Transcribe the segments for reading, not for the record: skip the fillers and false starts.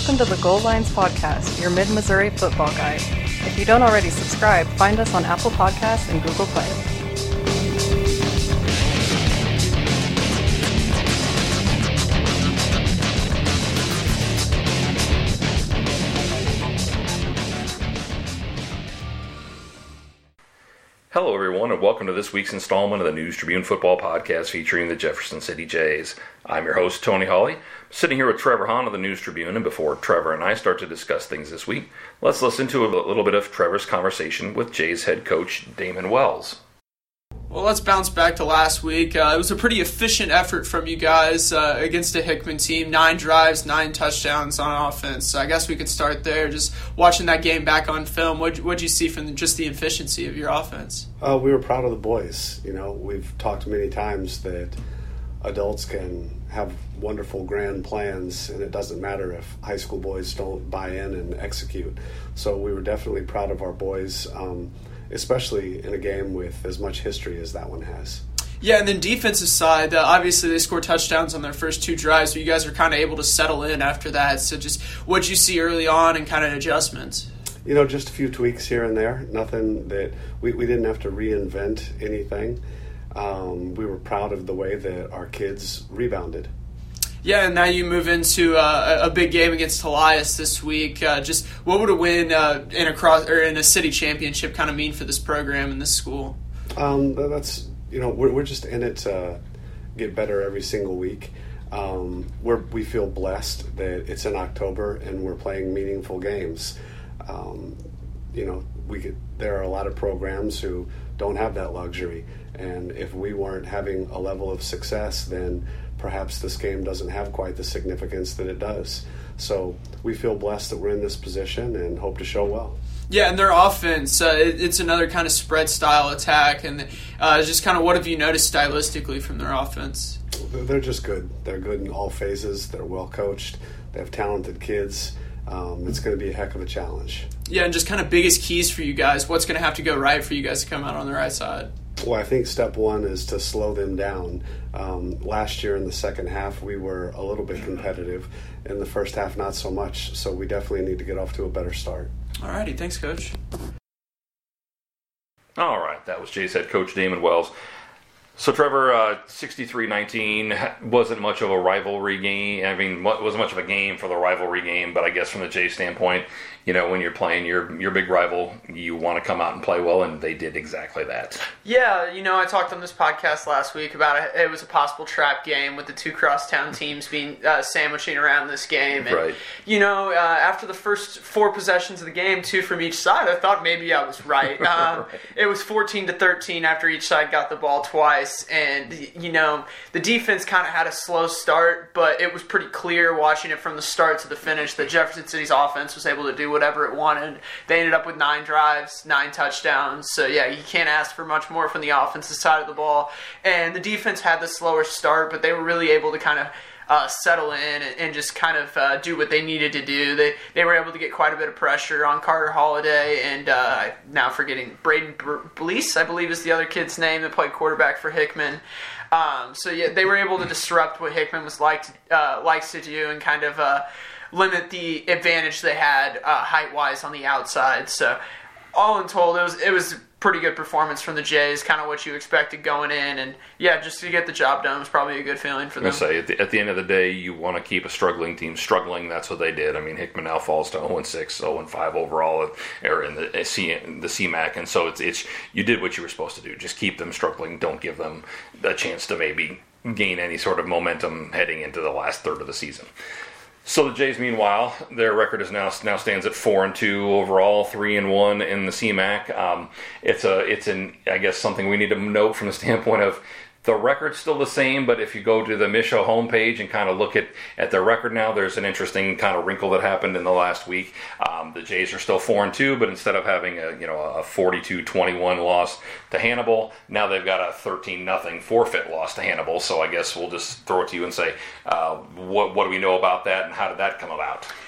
Welcome to the Goal Lines Podcast, your Mid-Missouri football guide. If you don't already subscribe, find us on Apple Podcasts and Google Play. Hello, everyone, and welcome to this week's installment of the News Tribune Football Podcast featuring the Jefferson City Jays. I'm your host, Tony Hawley. I'm sitting here with Trevor Hahn of the News Tribune, and before Trevor and I start to discuss things this week, let's listen to a little bit of Trevor's conversation with Jays head coach Damon Wells. Well, let's bounce back to last week. It was a pretty efficient effort from you guys against a Hickman team. 9 drives, 9 touchdowns on offense. So I guess we could start there. Just watching that game back on film, what'd you see from just the efficiency of your offense? We were proud of the boys. You know, we've talked many times that adults can have wonderful grand plans, and it doesn't matter if high school boys don't buy in and execute. So we were definitely proud of our boys, especially in a game with as much history as that one has. Yeah, and then defensive side, obviously they scored touchdowns on their first 2 drives, but you guys are kind of able to settle in after that. So just what'd you see early on and kind of adjustments? You know, just a few tweaks here and there. Nothing that we didn't have to reinvent anything. We were proud of the way that our kids rebounded. Yeah, and now you move into a big game against Elias this week. Just what would a win in a city championship kind of mean for this program and this school? That's we're just in it to get better every single week. We feel blessed that it's in October and we're playing meaningful games. There are a lot of programs who don't have that luxury, and if we weren't having a level of success, then perhaps this game doesn't have quite the significance that it does. So we feel blessed that we're in this position and hope to show well. Yeah, and their offense, it's another kind of spread style attack, and just kind of what have you noticed stylistically from their offense? They're just good. They're good in all phases. They're well coached. They have talented kids. It's going to be a heck of a challenge. Yeah, and just kind of biggest keys for you guys. What's going to have to go right for you guys to come out on the right side? Well, I think step one is to slow them down. Last year in the second half, we were a little bit competitive. In the first half, not so much. So we definitely need to get off to a better start. All righty. Thanks, Coach. All right. That was Jays head coach Damon Wells. So, Trevor, 63-19 wasn't much of a rivalry game. I mean, it wasn't much of a game for the rivalry game, but I guess from the Jays standpoint, when you're playing your big rival, you want to come out and play well, and they did exactly that. Yeah, I talked on this podcast last week about it was a possible trap game with the 2 crosstown teams being sandwiching around this game. And, right. After the first 4 possessions of the game, 2 from each side, I thought maybe I was right. Right. It was 14-13 after each side got the ball twice. And, the defense kind of had a slow start, but it was pretty clear watching it from the start to the finish that Jefferson City's offense was able to do whatever it wanted. They ended up with 9 drives, 9 touchdowns. So, yeah, you can't ask for much more from the offensive side of the ball. And the defense had the slower start, but they were really able to kind of settle in and just kind of do what they needed to do. They were able to get quite a bit of pressure on Carter Holiday and now forgetting Braden Blease, I believe is the other kid's name that played quarterback for Hickman. They were able to disrupt what Hickman was likes to do and kind of limit the advantage they had height-wise on the outside. So all in told, it was pretty good performance from the Jays, kind of what you expected going in, and yeah, just to get the job done was probably a good feeling for them. I say at the end of the day, you want to keep a struggling team struggling. That's what they did. I mean, Hickman now falls to 0-6, 0-5 overall, or in the CMAC, and so it's you did what you were supposed to do. Just keep them struggling. Don't give them a chance to maybe gain any sort of momentum heading into the last third of the season. So the Jays, meanwhile, their record is now stands at 4-2 overall, 3-1 in the CMAC. I guess something we need to note from the standpoint of the record's still the same, but if you go to the Misho homepage and kind of look at their record now, there's an interesting kind of wrinkle that happened in the last week. The Jays are still 4-2, but instead of having a 42-21 loss to Hannibal, now they've got a 13-0 forfeit loss to Hannibal. So I guess we'll just throw it to you and say, what do we know about that, and how did that come about?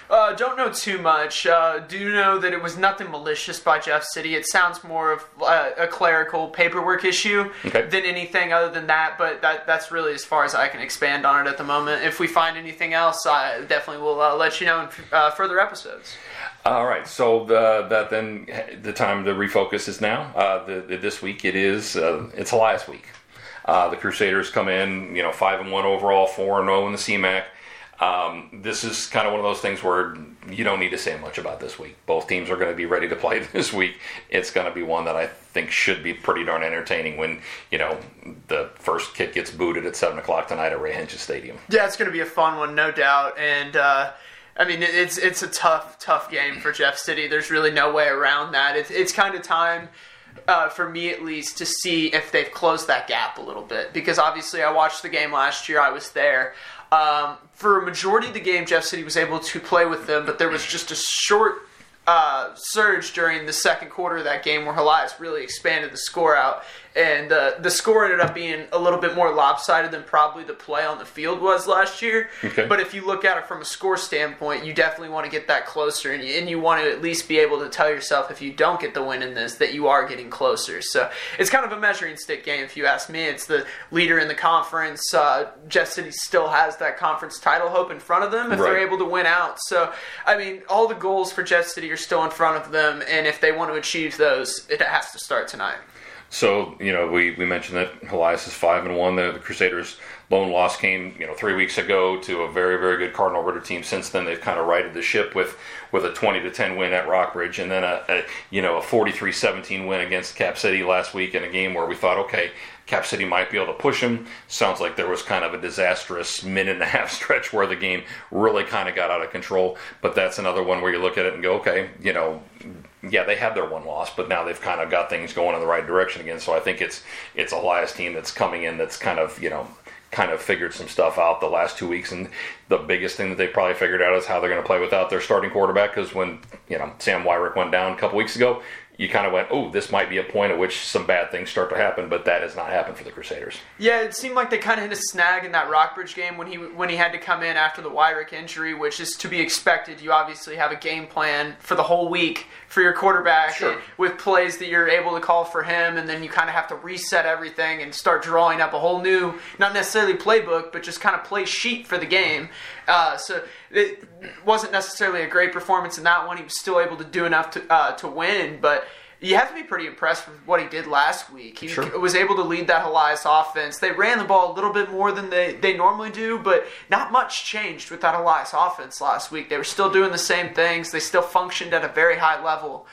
Don't know too much. Do know that it was nothing malicious by Jeff City. It sounds more of a clerical paperwork issue than anything other than that, but that's really as far as I can expand on it at the moment. If we find anything else, I definitely will let you know in further episodes. All right, so then the time to refocus is now. This week it's Elias week. The Crusaders come in, 5-1 overall, 4-0 in the CMAC. This is kind of one of those things where you don't need to say much about this week. Both teams are going to be ready to play this week. It's going to be one that I think should be pretty darn entertaining when, the first kid gets booted at 7 o'clock tonight at Ray Henches Stadium. Yeah, it's going to be a fun one, no doubt. And, it's a tough game for Jeff City. There's really no way around that. It's kind of time, for me at least, to see if they've closed that gap a little bit. Because obviously I watched the game last year. I was there. For a majority of the game, Jeff City was able to play with them, but there was just a short surge during the second quarter of that game where Elias really expanded the score out. And the score ended up being a little bit more lopsided than probably the play on the field was last year. Okay. But if you look at it from a score standpoint, you definitely want to get that closer. And you want to at least be able to tell yourself, if you don't get the win in this, that you are getting closer. So it's kind of a measuring stick game, if you ask me. It's the leader in the conference. Jeff City still has that conference title hope in front of them if they're able to win out. So, all the goals for Jeff City are still in front of them. And if they want to achieve those, it has to start tonight. So, we mentioned that Elias is 5-1. The Crusaders' lone loss came, 3 weeks ago to a very, very good Cardinal Ritter team. Since then, they've kind of righted the ship with a 20-10 win at Rockbridge, and then a 43-17 win against Cap City last week in a game where we thought, okay, Cap City might be able to push them. Sounds like there was kind of a disastrous minute-and-a-half stretch where the game really kind of got out of control. But that's another one where you look at it and go, okay, they had their one loss, but now they've kind of got things going in the right direction again. So I think it's Elias team that's coming in that's kind of figured some stuff out the last 2 weeks. And the biggest thing that they probably figured out is how they're going to play without their starting quarterback, because when Sam Wyrick went down a couple weeks ago, you kind of went, oh, this might be a point at which some bad things start to happen, but that has not happened for the Crusaders. Yeah, it seemed like they kind of hit a snag in that Rockbridge game when he had to come in after the Wyrick injury, which is to be expected. You obviously have a game plan for the whole week for your quarterback with plays that you're able to call for him, and then you kind of have to reset everything and start drawing up a whole new, not necessarily playbook, but just kind of play sheet for the game. So it wasn't necessarily a great performance in that one. He was still able to do enough to win, but you have to be pretty impressed with what he did last week. He was able to lead that Elias offense. They ran the ball a little bit more than they normally do, but not much changed with that Elias offense last week. They were still doing the same things. They still functioned at a very high level.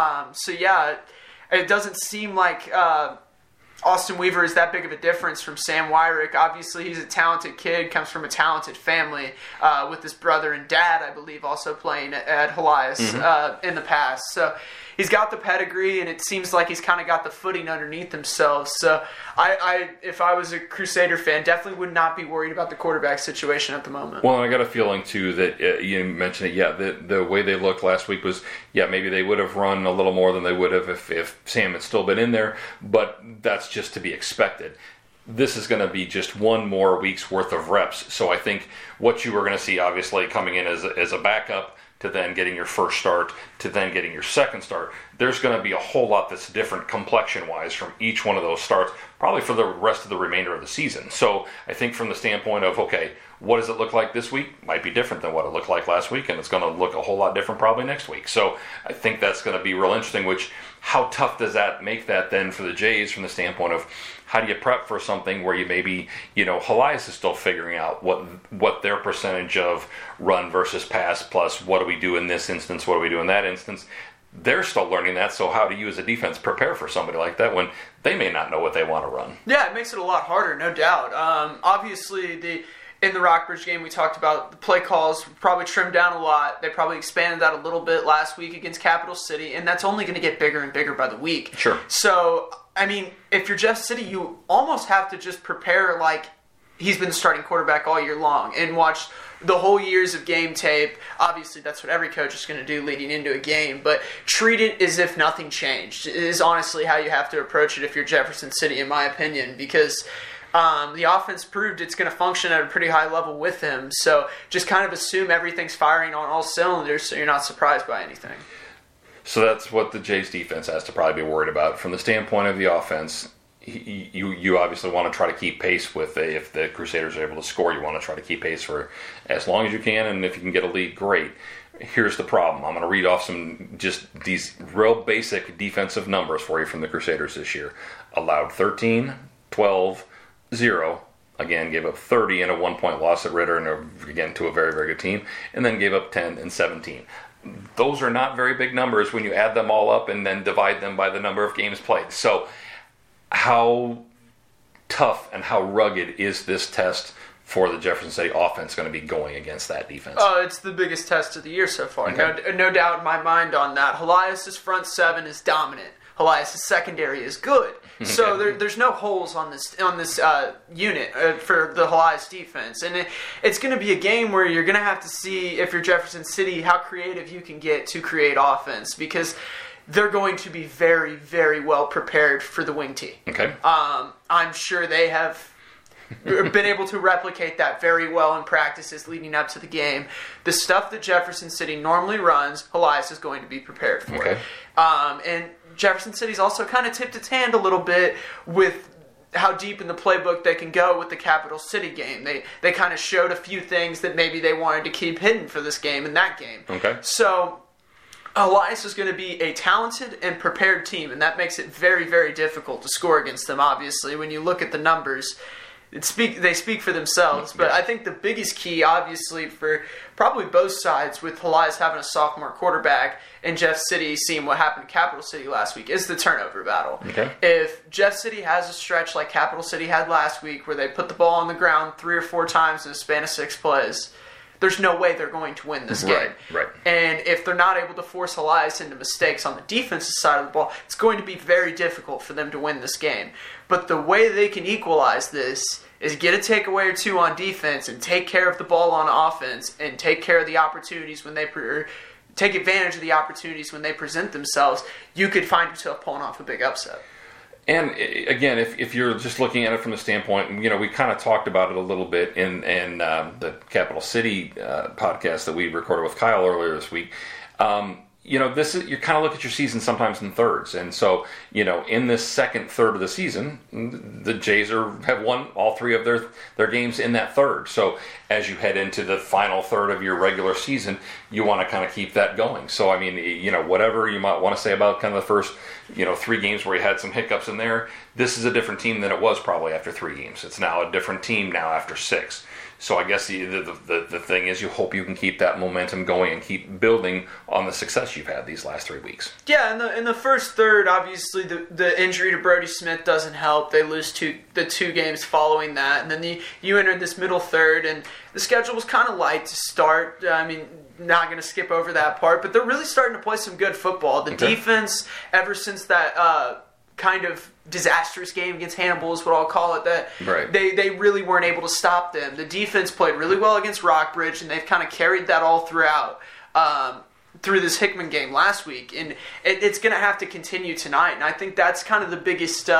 It doesn't seem like Austin Weaver is that big of a difference from Sam Wyrick. Obviously, he's a talented kid, comes from a talented family with his brother and dad, I believe, also playing at Elias in the past. So he's got the pedigree, and it seems like he's kind of got the footing underneath himself. So if I was a Crusader fan, definitely would not be worried about the quarterback situation at the moment. Well, I got a feeling, too, that you mentioned it, the way they looked last week was, maybe they would have run a little more than they would have if Sam had still been in there, but that's just to be expected. This is going to be just one more week's worth of reps. So I think what you were going to see, obviously, coming in as a backup, to then getting your first start, to then getting your second start, there's going to be a whole lot that's different complexion-wise from each one of those starts, probably for the rest of the remainder of the season. So I think from the standpoint of, okay, what does it look like this week? Might be different than what it looked like last week, and it's going to look a whole lot different probably next week. So I think that's going to be real interesting, which how tough does that make that then for the Jays from the standpoint of how do you prep for something where you maybe, Elias is still figuring out what their percentage of run versus pass plus what do we do in this instance, what do we do in that instance. They're still learning that, so how do you as a defense prepare for somebody like that when they may not know what they want to run? Yeah, it makes it a lot harder, no doubt. Obviously, in the Rockbridge game, we talked about the play calls probably trimmed down a lot. They probably expanded that a little bit last week against Capital City, and that's only going to get bigger and bigger by the week. Sure. So, if you're Jeff City, you almost have to just prepare like he's been the starting quarterback all year long and watch the whole years of game tape. Obviously, that's what every coach is going to do leading into a game, but treat it as if nothing changed. It is honestly how you have to approach it if you're Jefferson City, in my opinion, because The offense proved it's going to function at a pretty high level with him. So just kind of assume everything's firing on all cylinders so you're not surprised by anything. So that's what the Jays defense has to probably be worried about. From the standpoint of the offense, you obviously want to try to keep pace with if the Crusaders are able to score, you want to try to keep pace for as long as you can, and if you can get a lead, great. Here's the problem. I'm going to read off these real basic defensive numbers for you from the Crusaders this year. Allowed 13, 12, 0. Again, gave up 30 and a 1-point loss at Ritter, and again to a very, very good team, and then gave up 10 and 17. Those are not very big numbers when you add them all up and then divide them by the number of games played. So how tough and how rugged is this test for the Jefferson City offense going to be going against that defense? Oh, it's the biggest test of the year so far. Okay. No doubt in my mind on that. Elias's front seven is dominant. Elias's secondary is good. So there's no holes on this unit for the Elias defense. And it's going to be a game where you're going to have to see, if you're Jefferson City, how creative you can get to create offense, because they're going to be very, very well prepared for the wing tee. Okay. I'm sure they have been able to replicate that very well in practices leading up to the game. The stuff that Jefferson City normally runs, Elias is going to be prepared for. Okay. And Jefferson City's also kind of tipped its hand a little bit with how deep in the playbook they can go with the Capital City game. They kind of showed a few things that maybe they wanted to keep hidden for this game and that game. Okay. So Elias is going to be a talented and prepared team, and that makes it very, very difficult to score against them, obviously. When you look at the numbers, they speak for themselves. But I think the biggest key, obviously, for probably both sides, with Elias having a sophomore quarterback and Jeff City seeing what happened to Capital City last week, is the turnover battle. Okay. If Jeff City has a stretch like Capital City had last week where they put the ball on the ground 3 or 4 times in a span of 6 plays, there's no way they're going to win this game. Right. And if they're not able to force Elias into mistakes on the defensive side of the ball, it's going to be very difficult for them to win this game. But the way they can equalize this is get a takeaway or two on defense and take care of the ball on offense and take care of the opportunities when they take advantage of the opportunities when they present themselves. You could find yourself pulling off a big upset. And again, if you're just looking at it from the standpoint, we kind of talked about it a little bit in the Capital City podcast that we recorded with Kyle earlier this week. This is, you kind of look at your season sometimes in thirds, and so in this second third of the season, the Jays have won all 3 of their games in that third. So as you head into the final third of your regular season, you want to kind of keep that going. So I mean, whatever you might want to say about kind of the first 3 games where you had some hiccups in there, this is a different team than it was probably after 3 games. It's now a different team now after 6. So I guess the thing is, you hope you can keep that momentum going and keep building on the success you've had these last 3 weeks. Yeah, in the first third, obviously the injury to Brody Smith doesn't help. They lose the 2 games following that, and then you entered this middle third, and the schedule was kind of light to start. I mean, not going to skip over that part, but they're really starting to play some good football. The defense, ever since that kind of disastrous game against Hannibal is what I'll call it, that right. They really weren't able to stop them. The defense played really well against Rockbridge, and they've kind of carried that all throughout through this Hickman game last week, and it's going to have to continue tonight. And I think that's kind of the biggest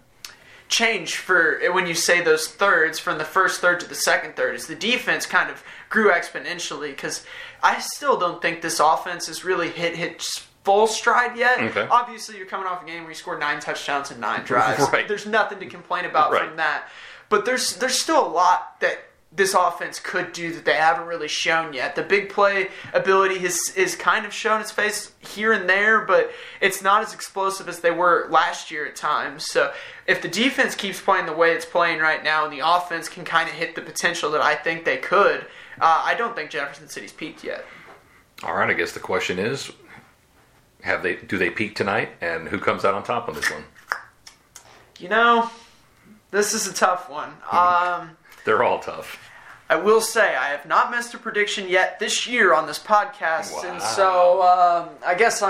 change for when you say those thirds from the first third to the second third, is the defense kind of grew exponentially, because I still don't think this offense has really hit full stride yet. Okay. Obviously, you're coming off a game where you scored 9 touchdowns and 9 drives. Right. There's nothing to complain about right. from that. But there's still a lot that this offense could do that they haven't really shown yet. The big play ability is kind of shown its face here and there, but it's not as explosive as they were last year at times. So if the defense keeps playing the way it's playing right now and the offense can kind of hit the potential that I think they could, I don't think Jefferson City's peaked yet. All right, I guess the question is, do they peak tonight, and who comes out on top on this one? This is a tough one. They're all tough. I will say I have not missed a prediction yet this year on this podcast, Wow. and so I guess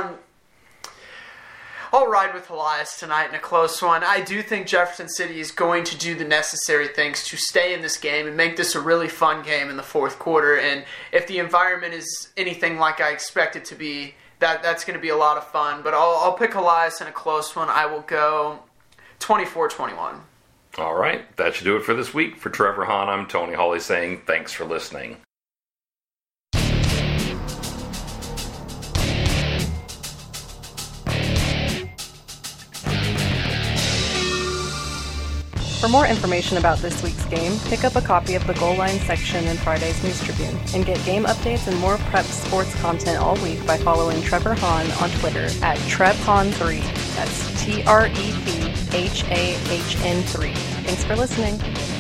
I'll ride with Elias tonight in a close one. I do think Jefferson City is going to do the necessary things to stay in this game and make this a really fun game in the fourth quarter, and if the environment is anything like I expect it to be, that's going to be a lot of fun. But I'll pick Elias in a close one. I will go 24-21. All right, that should do it for this week. For Trevor Hahn, I'm Tony Hawley saying thanks for listening. For more information about this week's game, pick up a copy of the Goal Line section in Friday's News Tribune, and get game updates and more prep sports content all week by following Trevor Hahn on Twitter at TrevHahn3. That's TrepHahn3. Thanks for listening.